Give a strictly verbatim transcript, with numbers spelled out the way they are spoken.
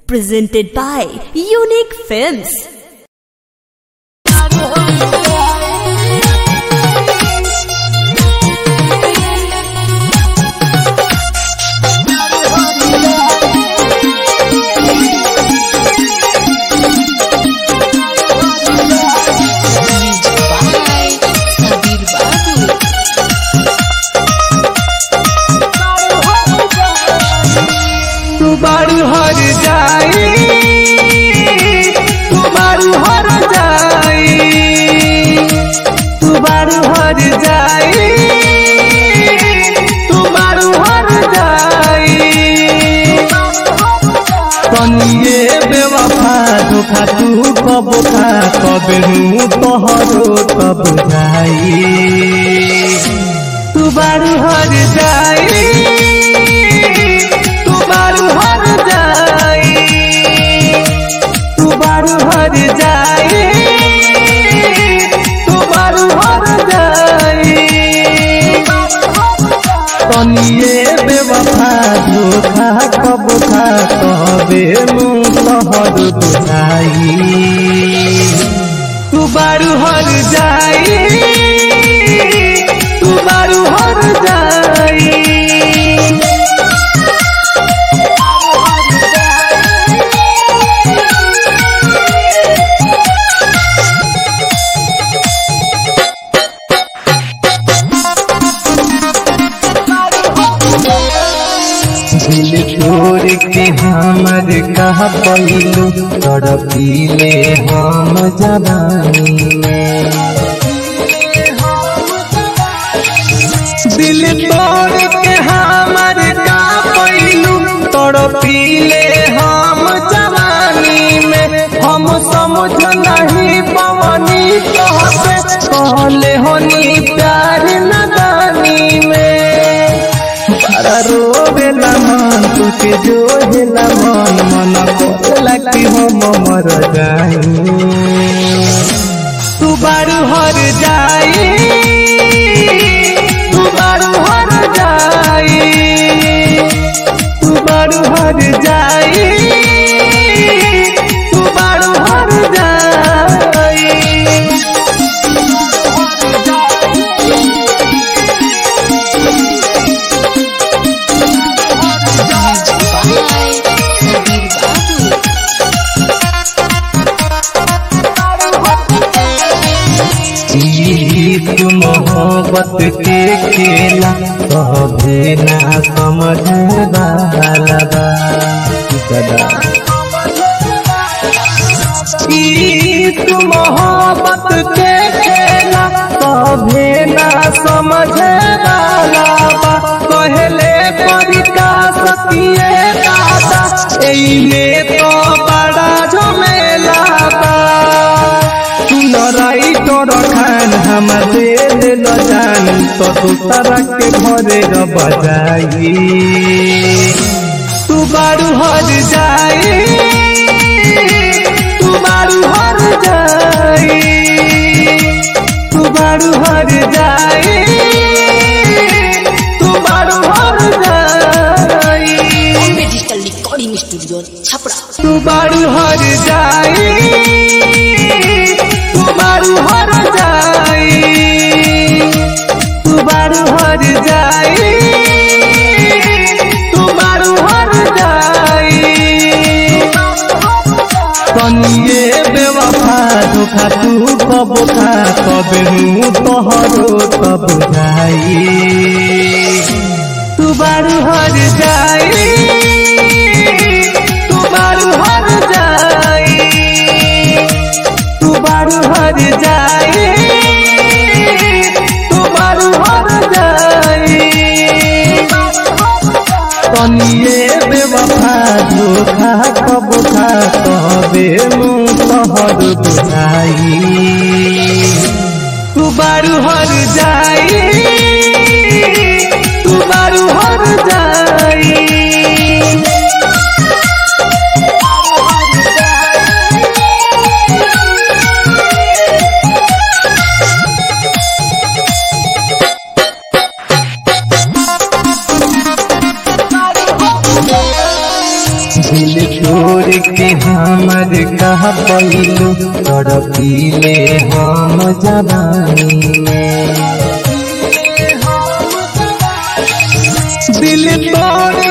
Presented by Unique Films. तू बारू हर जाई तू बारू हर जाई तू बारू हर जाई तू बारू हर जाई तनिए बेवफा धोखा तू कब खा कब नू तोहरो तब जाई तू बारू हर जाई तू बारू हर जाई तू बारू हर जाई तू बारू हर जाई तनिए बेवफा धोखा कब खा कहबे मुँह तोहर बुझाई तू बारू हर जाई तू बारू हर जाई दिल तोड़ के हमर कहा पैलू तड़पीले हम जवानी में दिल तोड़ के हमर का पैलू तड़पीले हम जवानी में हम समझ नहीं पवनी कहते कहले होनी प्यार नदानी में रोवेला मन तुके जो हेला मन मन कोला कि हम मर जाई तू बारू हर जाई तू बारू हर जाई तू बारू हर जाई तू बारू हर जाई मोहब्बत के खेला कभी ना समझ वाला तू मोहब्बत के खेला कभी ना समझ वाला कहले परिका सकिए दादा एने तो बड़ा झमेला बा लड़ाई तोर खान हम दिल न जान तो तू तरह के घरे बजाई तू बारू हर जाई तू बारू हर जाई तू बारू हर जाई तू बारू हर जाई डिजिटल रिकॉर्डिंग स्टूडियो छपरा। तू बारू हर जाई तू बारू हर जाई तू बारू हर जाई तू बारू हर जाई तनिए बेवफा धोखा तू कब खा कब नू तोहरो तब जाई तू बारू हर जाई तू बारू हर जाई तू बारू हर जाई तू बारू हर जाई तनिए बेवफा धोखा कब खा कहबे मुँह तोहर बुझाई तू बारू हर जाई तू बारू हर जाई दिल तोड़ के हमर कह पैलू तड़पीले हम जवानी में। दिल तोड़